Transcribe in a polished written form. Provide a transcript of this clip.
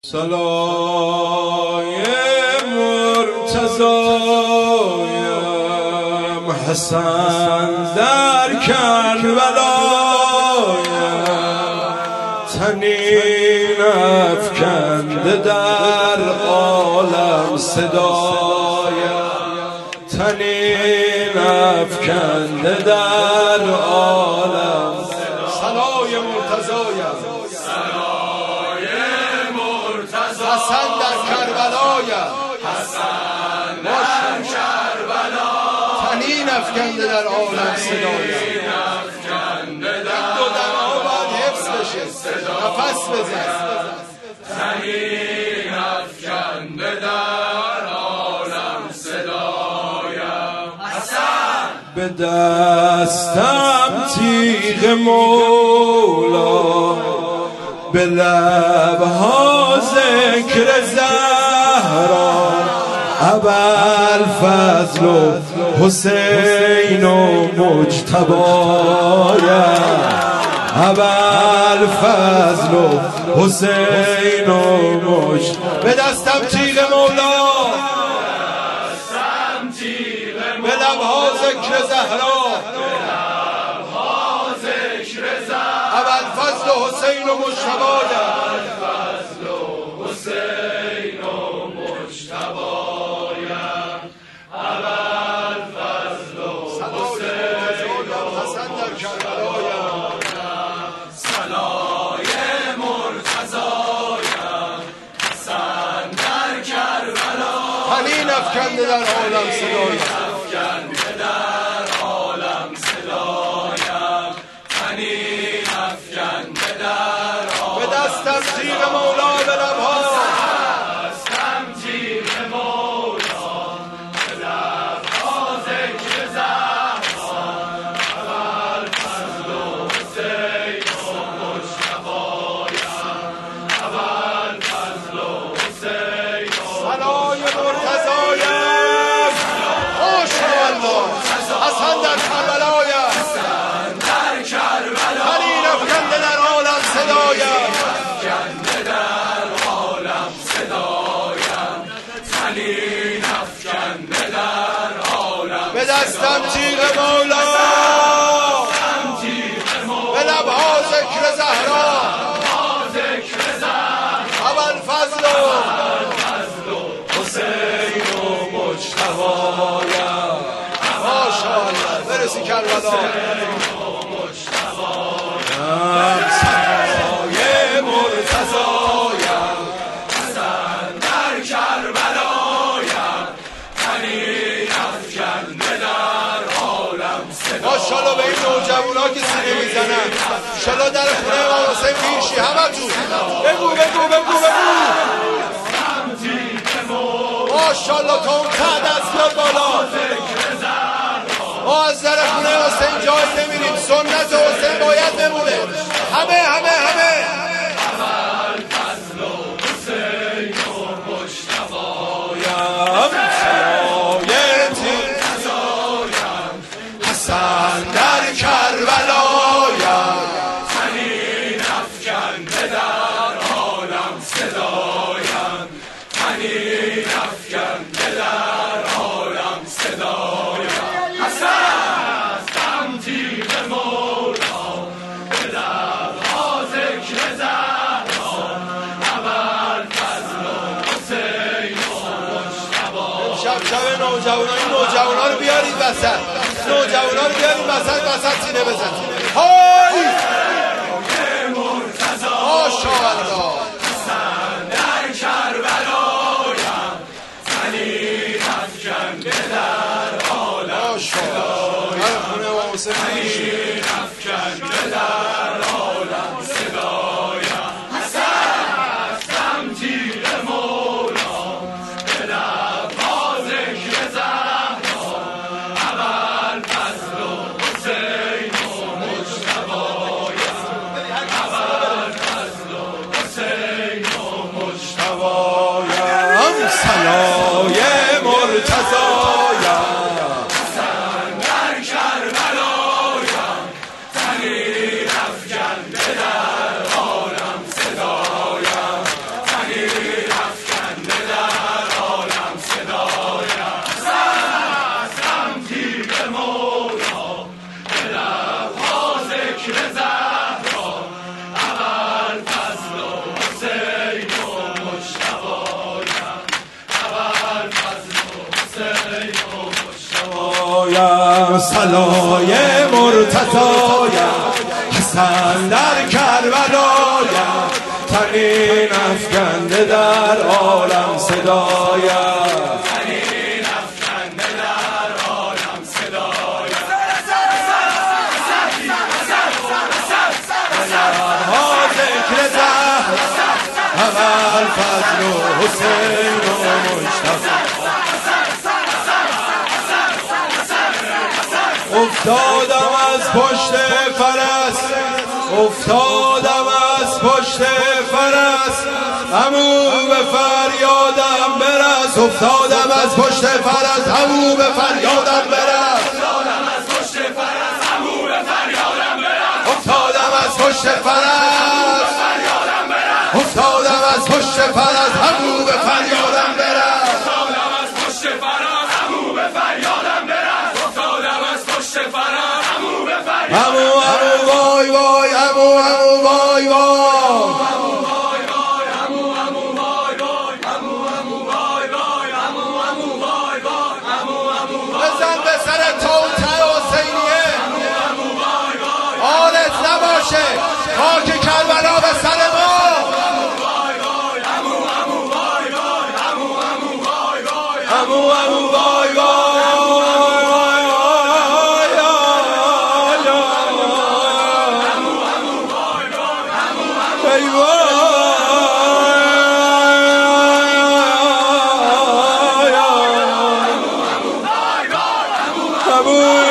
صلای مرتضایم حسن در کربلایم طنین افکنده در عالم صدایم طنین افکنده در عالم صلای مرتضایم حسن در کربلایم حسن در کربلا طنین افکنده در عالم صدایم دو دمها باید حفظ بشه نفس بزن طنین افکنده در عالم صدایم حسن به دستم تیغ مولا به لبها ذکر زهرا ابوالفضل و حسین و مجتبایم ابوالفضل و حسین و به دستم تیغ مولا به لبها ذکر زهرا ابوالفضل و حسین و مجتبایم حسن در کربلایم صلای مرتضایم حسن در کربلا طنین افکنده در عالم صدایم افکنده در عالم صدایم طنین افکنده در عالم به دستم تیغ مولا به لبها دستم تیغ مولا به لبها ذکر زهرا ابوالفضل و حسین و مجتبایم ابوالفضل و حسین و صلای مرتضایم ماشاءالله حسن در کربلایم در کربلا طنین افکنده در عالم صدایم افکنده در عالم صدایم طنین افکنده در عالم به دستم تیغ مولا به لبها ذکر زهرا ابوالفضل و حسین و مجتبایم ماشاءالله برسی کربلا صلای مرتضایم حسن در کربلایم طنین افکنده در عالم ماشاءالله به این نوجوانا که سینه میزنن انشالله در خونه امام حسین پیشی همه تو بگو ماشاءالله تا اون ته دست بیاد بالا ما از در خونه حسین جای نمیریم سنت حسین باید بمونه همه ابوالفضل و حسین و مجتبایم حسن در کربلایم طنین افکنده در عالم صدایم طنین افکنده در عالم صدایم حسن تیغ مولا به لبها ذکر زهرا ابوالفضل و حسین و مجتبایم شب نوجوانا این نوجوانا رو بیارید وسط نوجوانا رو بیارید وسط سینه بزن های ماشاءالله حسن در کربلایم طنین افکنده در عالم ماشاءالله در خونه امام حسین پیشی طنین افکنده در عالم صدایم حسن تیغ مولا به لبها ذکر زهرا ابوالفضل و حسین و مجتبایم ابوالفضل و حسین کربلای مرتضایم، حسن در کربلایم، تنین افکنده در عالم صدایم، تنین افکنده در عالم صدایم. لبها ذکر زهر، اول فضل و حسین و مجتبی. افتادم از پشت فرس، افتادم از پشت فرس، عمو به فریادم برس. افتادم از پشت فرس، عمو به فریادم برس. افتادم از پشت فرس، عمو به فریادم برس. افتادم از پشت فرس، فریادم برس. افتادم از پشت فرس، عمو به فریادم برس. افتادم از پشت فرس، عمو به فریادم برس. افتادم از پشت فرس، عمو به فریادم. عمو عمو وای وای، عمو عمو وای وای. بزن به سر توته حسینیه، آرز نباشه خاک کربلا به سر ما. عمو عمو وای وای. Abu